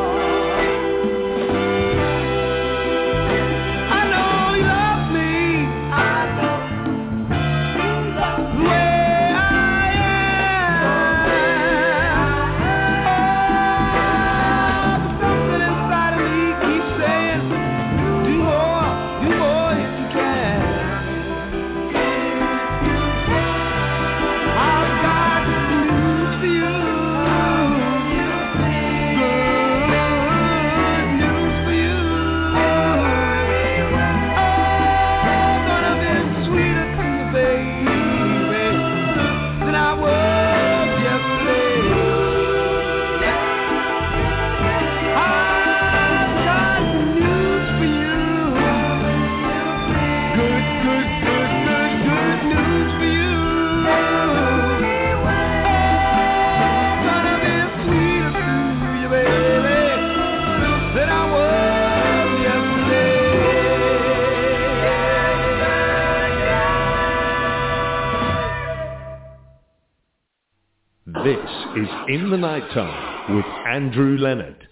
This is In the Nighttime with Andrew Leonard.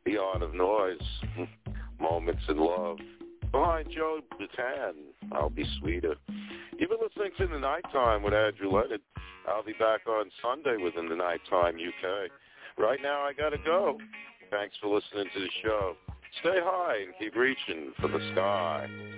The Art of Noise, Moments in Love. Behind Joe Bataan, I'll Be Sweeter. You've been listening to The Nighttime with Andrew Leonard. I'll be back on Sunday with The Nighttime UK. Right now, I got to go. Thanks for listening to the show. Stay high and keep reaching for the sky.